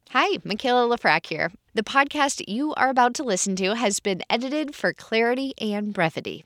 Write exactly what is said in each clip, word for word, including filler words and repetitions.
Hi, Michaela Lafrac here. The podcast you are about to listen to has been edited for clarity and brevity.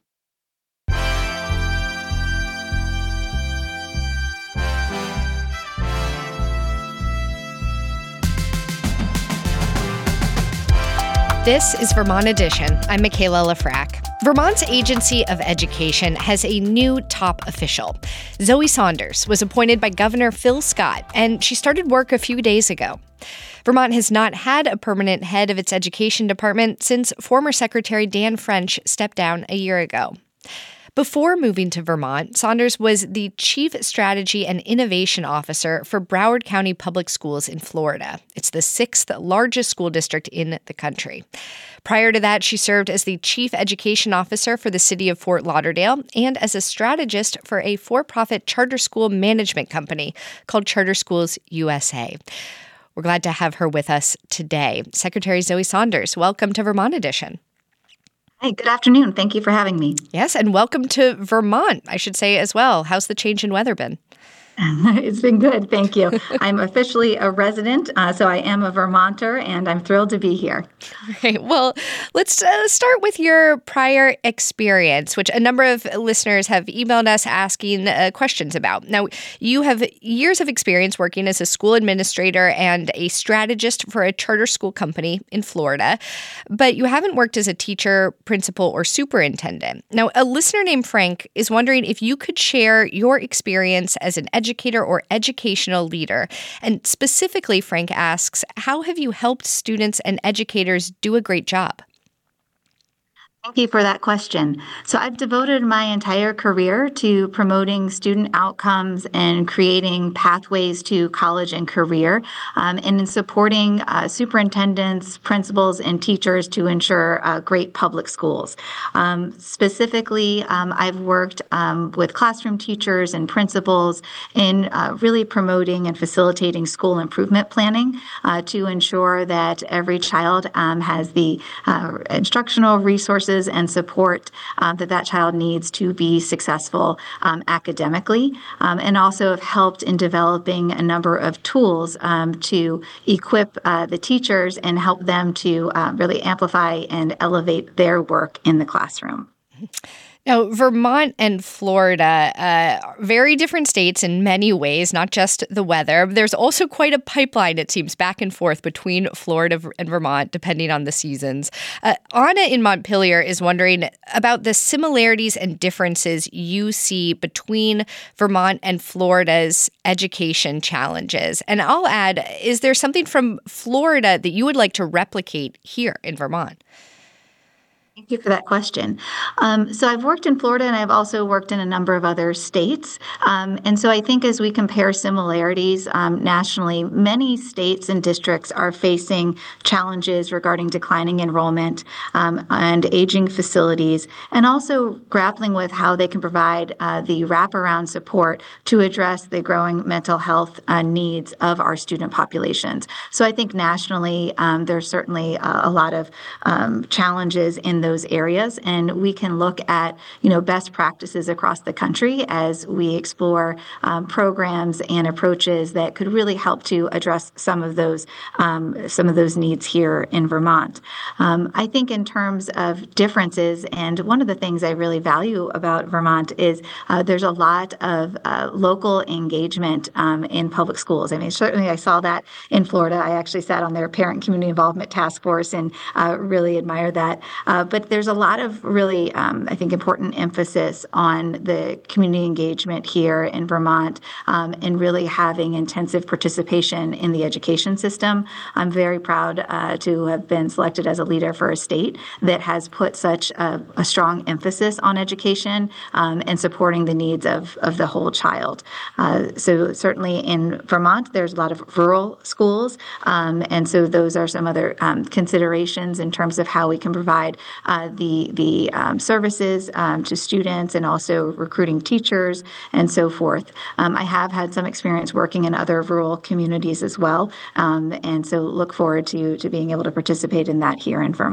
This is Vermont Edition. I'm Michaela Lafrac. Vermont's Agency of Education has a new top official. Zoe Saunders was appointed by Governor Phil Scott, and she started work a few days ago. Vermont has not had a permanent head of its education department since former Secretary Dan French stepped down a year ago. Before moving to Vermont, Saunders was the Chief Strategy and Innovation Officer for Broward County Public Schools in Florida. It's the sixth largest school district in the country. Prior to that, she served as the Chief Education Officer for the city of Fort Lauderdale and as a strategist for a for-profit charter school management company called Charter Schools U S A. We're glad to have her with us today. Secretary Zoe Saunders, welcome to Vermont Edition. Hey, good afternoon. Thank you for having me. Yes, and welcome to Vermont, I should say as well. How's the change in weather been? It's been good. Thank you. I'm officially a resident, uh, so I am a Vermonter, and I'm thrilled to be here. Great. Well, let's uh, start with your prior experience, which a number of listeners have emailed us asking uh, questions about. Now, you have years of experience working as a school administrator and a strategist for a charter school company in Florida, but you haven't worked as a teacher, principal, or superintendent. Now, a listener named Frank is wondering if you could share your experience as an educator or educational leader. And specifically, Frank asks, how have you helped students and educators do a great job? Thank you for that question. So I've devoted my entire career to promoting student outcomes and creating pathways to college and career, um, and in supporting uh, superintendents, principals, and teachers to ensure uh, great public schools. Um, specifically, um, I've worked um, with classroom teachers and principals in uh, really promoting and facilitating school improvement planning uh, to ensure that every child um, has the uh, instructional resources and support um, that that child needs to be successful um, academically, um, and also have helped in developing a number of tools um, to equip uh, the teachers and help them to uh, really amplify and elevate their work in the classroom. Now, Vermont and Florida, uh, very different states in many ways, not just the weather. There's also quite a pipeline, it seems, back and forth between Florida and Vermont, depending on the seasons. Uh, Anna in Montpelier is wondering about the similarities and differences you see between Vermont and Florida's education challenges. And I'll add, is there something from Florida that you would like to replicate here in Vermont? Thank you for that question. Um, so I've worked in Florida, and I've also worked in a number of other states. Um, and so I think as we compare similarities um, nationally, many states and districts are facing challenges regarding declining enrollment um, and aging facilities, and also grappling with how they can provide uh, the wraparound support to address the growing mental health uh, needs of our student populations. So I think nationally, um, there's certainly uh, a lot of um, challenges in those areas, and we can look at you know best practices across the country as we explore um, programs and approaches that could really help to address some of those um, some of those needs here in Vermont. Um, I think in terms of differences, and one of the things I really value about Vermont is uh, there's a lot of uh, local engagement um, in public schools. I mean, certainly I saw that in Florida. I actually sat on their parent community involvement task force and uh, really admire that. Uh, But there's a lot of really, um, I think, important emphasis on the community engagement here in Vermont um, and really having intensive participation in the education system. I'm very proud uh, to have been selected as a leader for a state that has put such a, a strong emphasis on education um, and supporting the needs of, of the whole child. Uh, so certainly in Vermont, there's a lot of rural schools, um, and so those are some other um, considerations in terms of how we can provide uh, the the um, services um, to students and also recruiting teachers and so forth. Um, I have had some experience working in other rural communities as well, um, and so look forward to to being able to participate in that here in Vermont.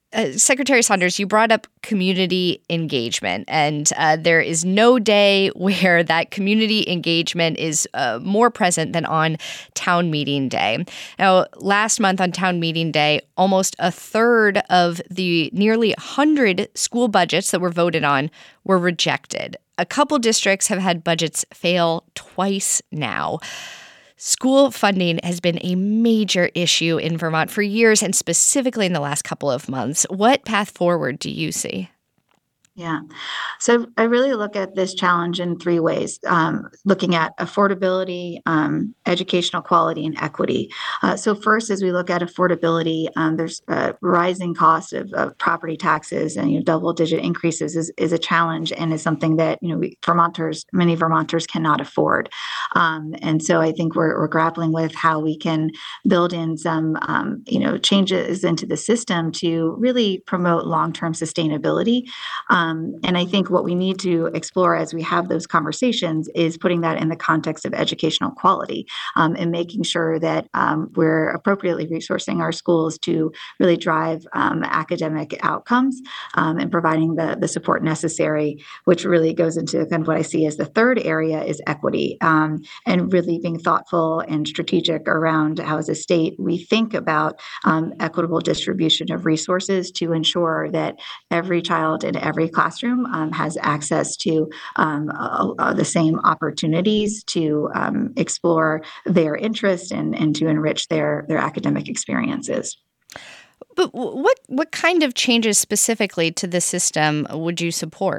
Uh, Secretary Saunders, you brought up community engagement, and uh, there is no day where that community engagement is uh, more present than on town meeting day. Now, last month on town meeting day, almost a third of the nearly one hundred school budgets that were voted on were rejected. A couple districts have had budgets fail twice now. School funding has been a major issue in Vermont for years, and specifically in the last couple of months. What path forward do you see? Yeah. So I really look at this challenge in three ways, um, looking at affordability, um, educational quality, and equity. Uh, so first, as we look at affordability, um, there's a rising cost of, of property taxes, and you know, double-digit increases is, is a challenge, and is something that you know we, Vermonters, many Vermonters cannot afford. Um, and so I think we're, we're grappling with how we can build in some um, you know changes into the system to really promote long-term sustainability. Um, Um, and I think what we need to explore as we have those conversations is putting that in the context of educational quality, um, and making sure that um, we're appropriately resourcing our schools to really drive um, academic outcomes, um, and providing the, the support necessary, which really goes into kind of what I see as the third area is equity, um, and really being thoughtful and strategic around how as a state we think about um, equitable distribution of resources to ensure that every child in every classroom um, has access to um, uh, uh, the same opportunities to um, explore their interest and, and to enrich their, their academic experiences. But what what kind of changes specifically to the system would you support?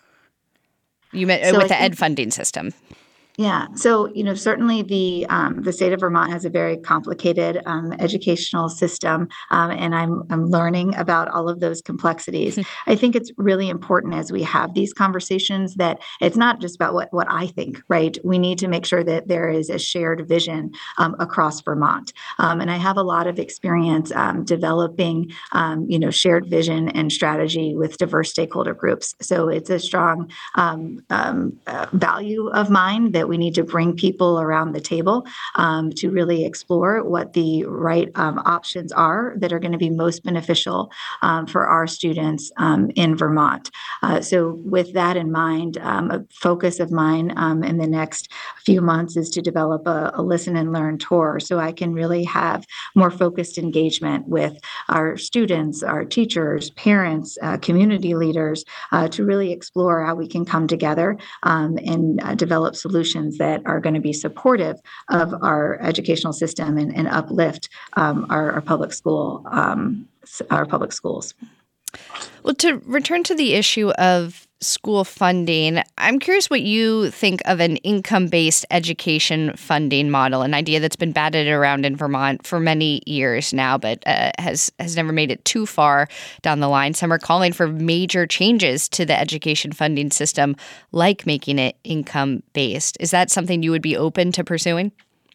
You meant so with I the think- ed funding system. Yeah. So, you know, certainly the um, the state of Vermont has a very complicated um, educational system, um, and I'm I'm learning about all of those complexities. I think it's really important as we have these conversations that it's not just about what what I think, right? We need to make sure that there is a shared vision um, across Vermont, um, and I have a lot of experience um, developing, um, you know, shared vision and strategy with diverse stakeholder groups. So it's a strong um, um, uh, value of mine that we need to bring people around the table um, to really explore what the right um, options are that are going to be most beneficial um, for our students um, in Vermont. Uh, so with that in mind, um, a focus of mine um, in the next few months is to develop a, a listen and learn tour so I can really have more focused engagement with our students, our teachers, parents, uh, community leaders uh, to really explore how we can come together um, and uh, develop solutions that are going to be supportive of our educational system and, and uplift um, our, our public school, um, our public schools. Well, to return to the issue of school funding, I'm curious what you think of an income-based education funding model, an idea that's been batted around in Vermont for many years now, but uh, has has never made it too far down the line. Some are calling for major changes to the education funding system, like making it income-based. Is that something you would be open to pursuing?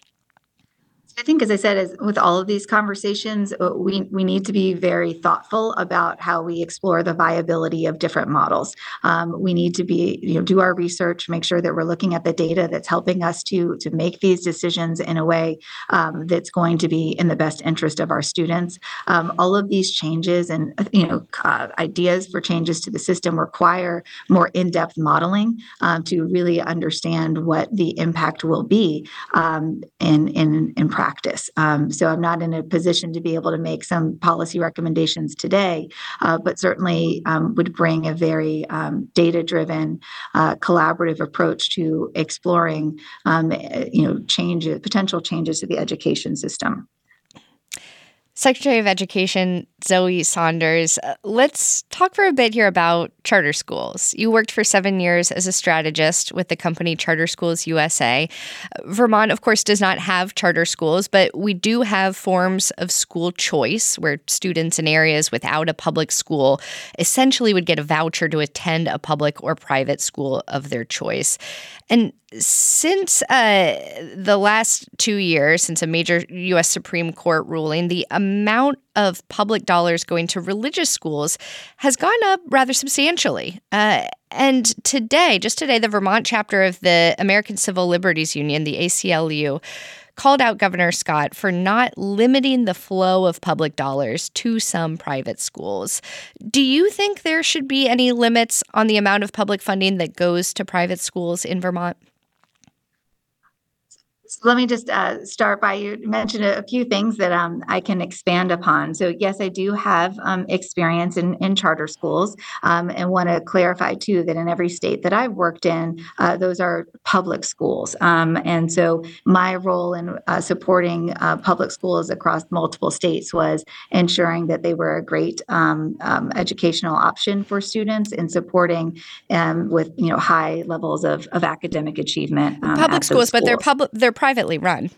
I think, as I said, as with all of these conversations, uh, we we need to be very thoughtful about how we explore the viability of different models. Um, we need to be, you know, do our research, make sure that we're looking at the data that's helping us to to make these decisions in a way um, that's going to be in the best interest of our students. Um, all of these changes and you know uh, ideas for changes to the system require more in-depth modeling um, to really understand what the impact will be um, in in in practice. Practice. Um, so I'm not in a position to be able to make some policy recommendations today, uh, but certainly um, would bring a very um, data-driven, uh, collaborative approach to exploring, um, you know, changes, potential changes to the education system. Secretary of Education Zoe Saunders, uh, let's talk for a bit here about charter schools. You worked for seven years as a strategist with the company Charter Schools U S A. Vermont, of course, does not have charter schools, but we do have forms of school choice where students in areas without a public school essentially would get a voucher to attend a public or private school of their choice. And since uh, the last two years, since a major U S Supreme Court ruling, the amount of public dollars going to religious schools has gone up rather substantially. Uh, and today, just today, the Vermont chapter of the American Civil Liberties Union, the A C L U, called out Governor Scott for not limiting the flow of public dollars to some private schools. Do you think there should be any limits on the amount of public funding that goes to private schools in Vermont? So let me just uh, start by you mentioned a, a few things that um, I can expand upon. So yes, I do have um, experience in, in charter schools, um, and want to clarify too that in every state that I've worked in, uh, those are public schools. Um, and so my role in uh, supporting uh, public schools across multiple states was ensuring that they were a great um, um, educational option for students and supporting um, with you know high levels of, of academic achievement. Um, Public at schools, those but they're schools. public, they're privately run.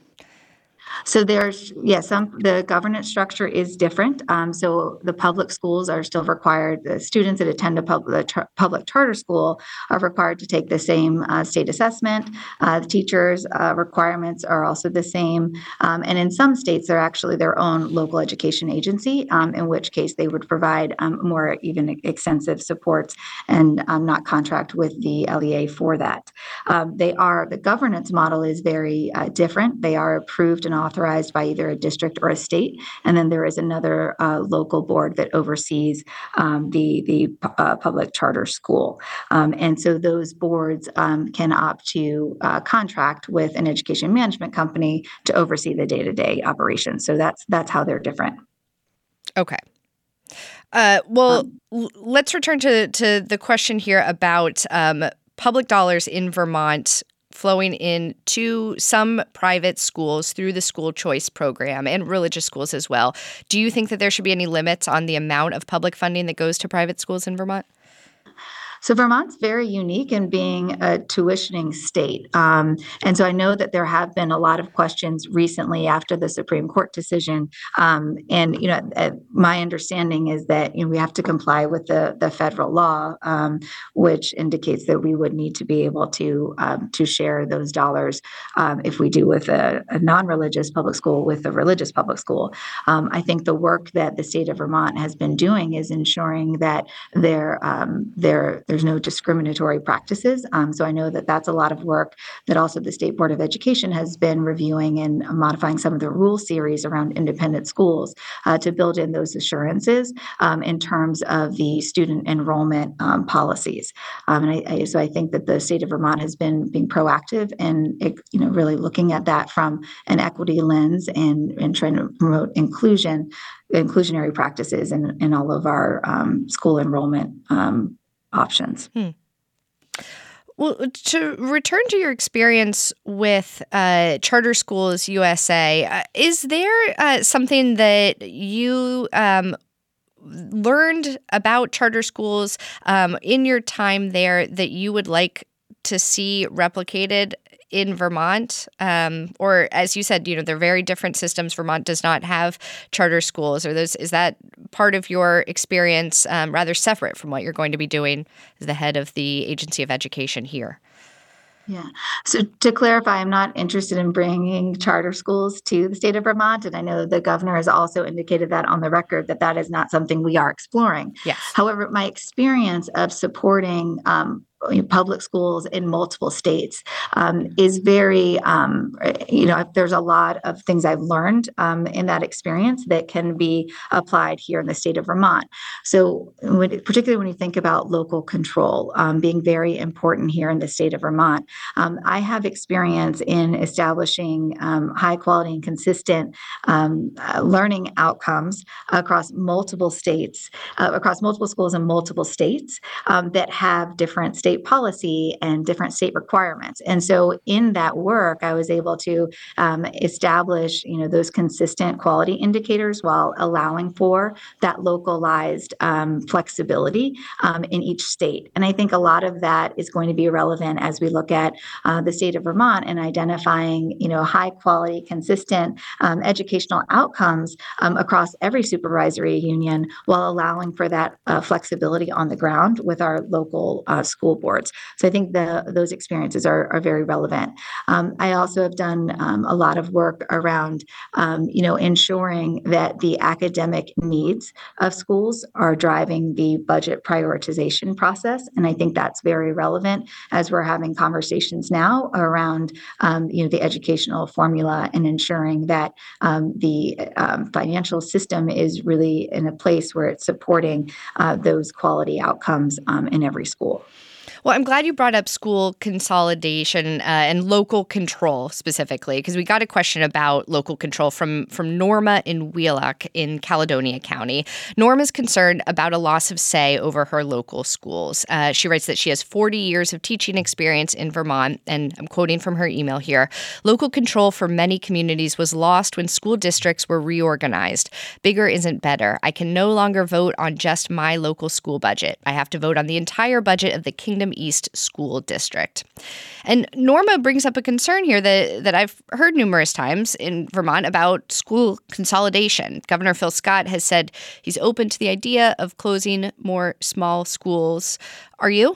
So there's, yes, some, the governance structure is different. Um, so the public schools are still required, the students that attend a pub, the char- public charter school are required to take the same uh, state assessment. Uh, the teachers' uh, requirements are also the same. Um, and in some states, they're actually their own local education agency, um, in which case they would provide um, more even extensive supports and um, not contract with the L E A for that. Um, they are, the governance model is very uh, different. They are approved and authorized by either a district or a state, and then there is another uh, local board that oversees um, the the uh, public charter school. Um, and so those boards um, can opt to uh, contract with an education management company to oversee the day-to-day operations. So that's that's how they're different. Okay. Uh, well, Um, l- let's return to to the question here about um, public dollars in Vermont flowing into some private schools through the school choice program and religious schools as well. Do you think that there should be any limits on the amount of public funding that goes to private schools in Vermont? So Vermont's very unique in being a tuitioning state. Um, and so I know that there have been a lot of questions recently after the Supreme Court decision. Um, and, you know, uh, my understanding is that, you know, we have to comply with the, the federal law, um, which indicates that we would need to be able to, um, to share those dollars um, if we do with a, a non-religious public school with a religious public school. Um, I think the work that the state of Vermont has been doing is ensuring that there, um, there, there's no discriminatory practices. Um, so I know that that's a lot of work that also the State Board of Education has been reviewing and modifying some of the rule series around independent schools uh, to build in those assurances um, in terms of the student enrollment um, policies. Um, and I, I, so I think that the state of Vermont has been being proactive and you know really looking at that from an equity lens and, and trying to promote inclusion, inclusionary practices in, in all of our um, school enrollment um, options. Hmm. Well, to return to your experience with uh, Charter Schools U S A, uh, is there uh, something that you um, learned about charter schools um, in your time there that you would like to see replicated in Vermont? Um, or as you said, you know, they're very different systems. Vermont does not have charter schools. Or those, is that part of your experience um, rather separate from what you're going to be doing as the head of the Agency of Education here? Yeah. So to clarify, I'm not interested in bringing charter schools to the state of Vermont. And I know the governor has also indicated that on the record that that is not something we are exploring. Yes. However, my experience of supporting um, public schools in multiple states um, is very, um, you know, there's a lot of things I've learned um, in that experience that can be applied here in the state of Vermont. So when, particularly when you think about local control um, being very important here in the state of Vermont, um, I have experience in establishing um, high quality and consistent um, uh, learning outcomes across multiple states, uh, across multiple schools in multiple states um, that have different state policy and different state requirements. And so in that work, I was able to um, establish, you know, those consistent quality indicators while allowing for that localized um, flexibility um, in each state. And I think a lot of that is going to be relevant as we look at uh, the state of Vermont and identifying, you know, high quality, consistent um, educational outcomes um, across every supervisory union while allowing for that uh, flexibility on the ground with our local uh, school boards. So I think the, those experiences are, are very relevant. Um, I also have done um, a lot of work around, um, you know, ensuring that the academic needs of schools are driving the budget prioritization process. And I think that's very relevant as we're having conversations now around, um, you know, the educational formula and ensuring that um, the um, financial system is really in a place where it's supporting uh, those quality outcomes um, in every school. Well, I'm glad you brought up school consolidation uh, and local control specifically, because we got a question about local control from, from Norma in Wheelock in Caledonia County. Norma's concerned about a loss of say over her local schools. Uh, she writes that she has forty years of teaching experience in Vermont, and I'm quoting from her email here. Local control for many communities was lost when school districts were reorganized. Bigger isn't better. I can no longer vote on just my local school budget. I have to vote on the entire budget of the Kingdom East School District. And Norma brings up a concern here that, that I've heard numerous times in Vermont about school consolidation. Governor Phil Scott has said he's open to the idea of closing more small schools. Are you?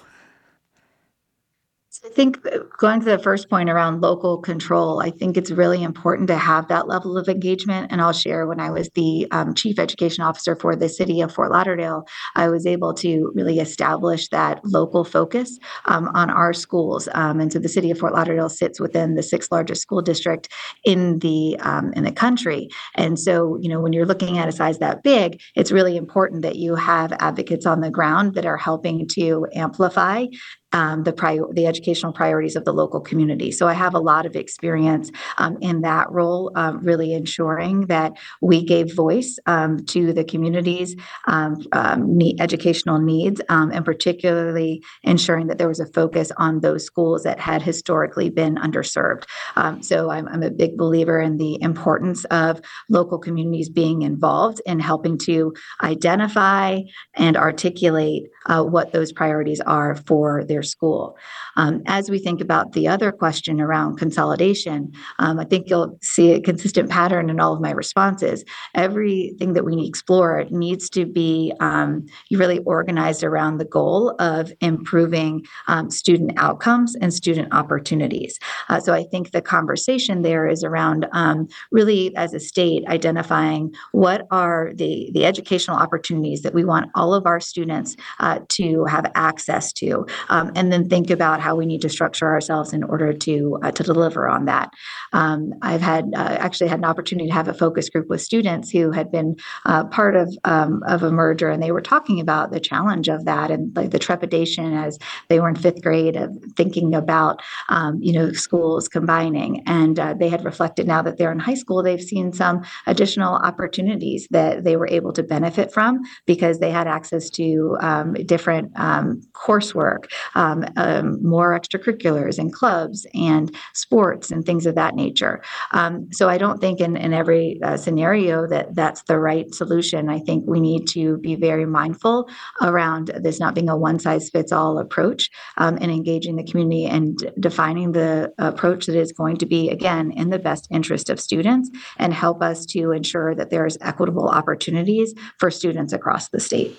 I think going to the first point around local control, I think it's really important to have that level of engagement. And I'll share when I was the um, chief education officer for the city of Fort Lauderdale, I was able to really establish that local focus um, on our schools. Um, and so the city of Fort Lauderdale sits within the sixth largest school district in the um, in the country. And so, you know, when you're looking at a size that big, it's really important that you have advocates on the ground that are helping to amplify Um, the prior, the educational priorities of the local community. So I have a lot of experience um, in that role, um, really ensuring that we gave voice um, to the community's um, um, need, educational needs, um, and particularly ensuring that there was a focus on those schools that had historically been underserved. Um, so I'm, I'm a big believer in the importance of local communities being involved in helping to identify and articulate uh, what those priorities are for their school. Um, as we think about the other question around consolidation, um, I think you'll see a consistent pattern in all of my responses. Everything that we explore needs to be um, really organized around the goal of improving um, student outcomes and student opportunities. Uh, so I think the conversation there is around um, really, as a state, identifying what are the, the educational opportunities that we want all of our students uh, to have access to. Um, and then think about how we need to structure ourselves in order to uh, to deliver on that. Um, I've had uh, actually had an opportunity to have a focus group with students who had been uh, part of um, of a merger, and they were talking about the challenge of that and like the trepidation as they were in fifth grade of thinking about um, you know schools combining. And uh, they had reflected now that they're in high school, they've seen some additional opportunities that they were able to benefit from because they had access to um, different um, coursework. Um, um, more extracurriculars and clubs and sports and things of that nature. Um, so I don't think in, in every uh, scenario that that's the right solution. I think we need to be very mindful around this not being a one-size-fits-all approach um, and engaging the community and defining the approach that is going to be, again, in the best interest of students and help us to ensure that there's equitable opportunities for students across the state.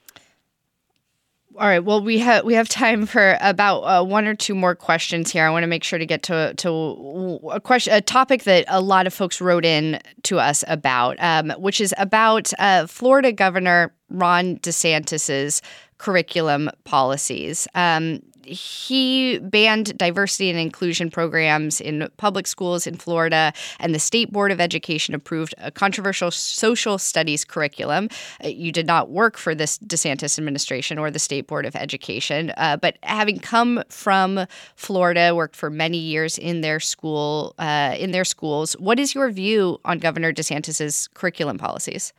All right. Well, we have we have time for about uh, one or two more questions here. I want to make sure to get to to a question, a topic that a lot of folks wrote in to us about, um, which is about uh, Florida Governor Ron DeSantis's curriculum policies. Um, He banned diversity and inclusion programs in public schools in Florida, and the State Board of Education approved a controversial social studies curriculum. You did not work for this DeSantis administration or the State Board of Education, uh, but having come from Florida, worked for many years in their school, uh, in their schools, what is your view on Governor DeSantis's curriculum policies?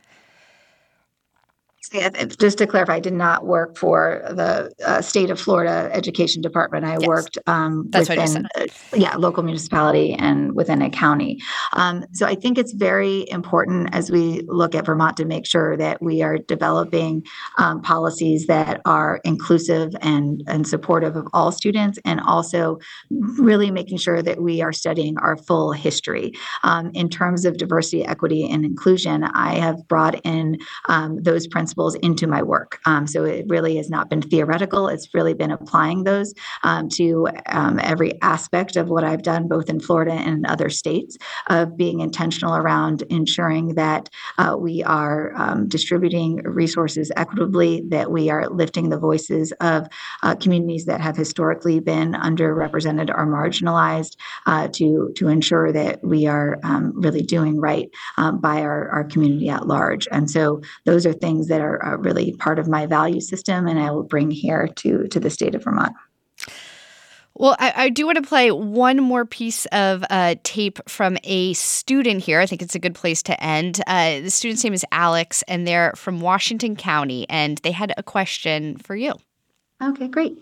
Yeah, just to clarify, I did not work for the uh, state of Florida Education Department. I yes. worked um, That's within, uh, yeah, local municipality and within a county. Um, so I think it's very important as we look at Vermont to make sure that we are developing um, policies that are inclusive and, and supportive of all students, and also really making sure that we are studying our full history. Um, in terms of diversity, equity, and inclusion, I have brought in um, those principles principles into my work. Um, so it really has not been theoretical. It's really been applying those um, to um, every aspect of what I've done, both in Florida and in other states, of being intentional around ensuring that uh, we are um, distributing resources equitably, that we are lifting the voices of uh, communities that have historically been underrepresented or marginalized, uh, to, to ensure that we are um, really doing right um, by our, our community at large. And so those are things that are, are really part of my value system, and I will bring here to, to the state of Vermont. Well, I, I do want to play one more piece of uh, tape from a student here. I think it's a good place to end. Uh, the student's name is Alex, and they're from Washington County, and they had a question for you. Okay, great.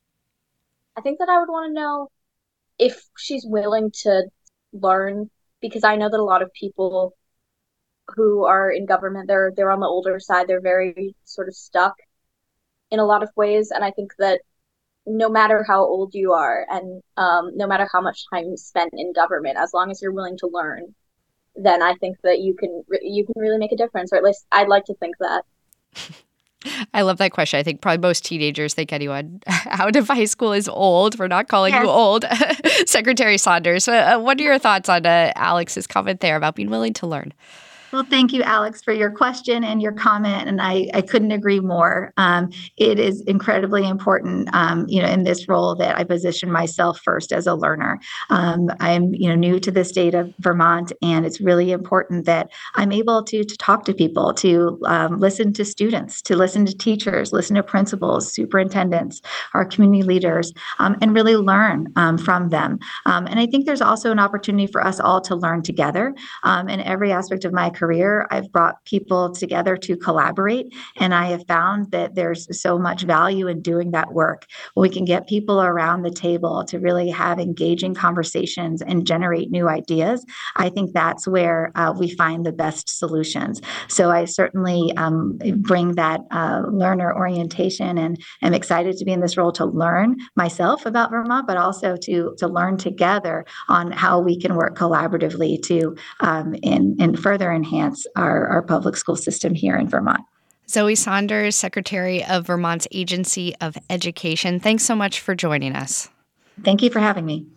I think that I would want to know if she's willing to learn, because I know that a lot of people who are in government, they're they're on the older side. They're very sort of stuck in a lot of ways, and I think that no matter how old you are and um, no matter how much time you spent in government, as long as you're willing to learn, then I think that you can you can really make a difference, or at least I'd like to think that. I love that question. I think probably most teenagers think anyone out of high school is old. We're not calling yes. you old. Secretary Saunders, uh, what are your thoughts on uh, Alex's comment there about being willing to learn? Well, thank you, Alex, for your question and your comment, and I, I couldn't agree more. Um, it is incredibly important, um, you know, in this role that I position myself first as a learner. Um, I'm, you know, new to the state of Vermont, and it's really important that I'm able to to talk to people, to um, listen to students, to listen to teachers, listen to principals, superintendents, our community leaders, um, and really learn um, from them. Um, and I think there's also an opportunity for us all to learn together um, in every aspect of my career. I've brought people together to collaborate, and I have found that there's so much value in doing that work. We can get people around the table to really have engaging conversations and generate new ideas. I think that's where uh, we find the best solutions. So I certainly um, bring that uh, learner orientation, and am excited to be in this role to learn myself about Vermont, but also to, to learn together on how we can work collaboratively to um, in, in further enhance enhance our, our public school system here in Vermont. Zoe Saunders, Secretary of Vermont's Agency of Education, thanks so much for joining us. Thank you for having me.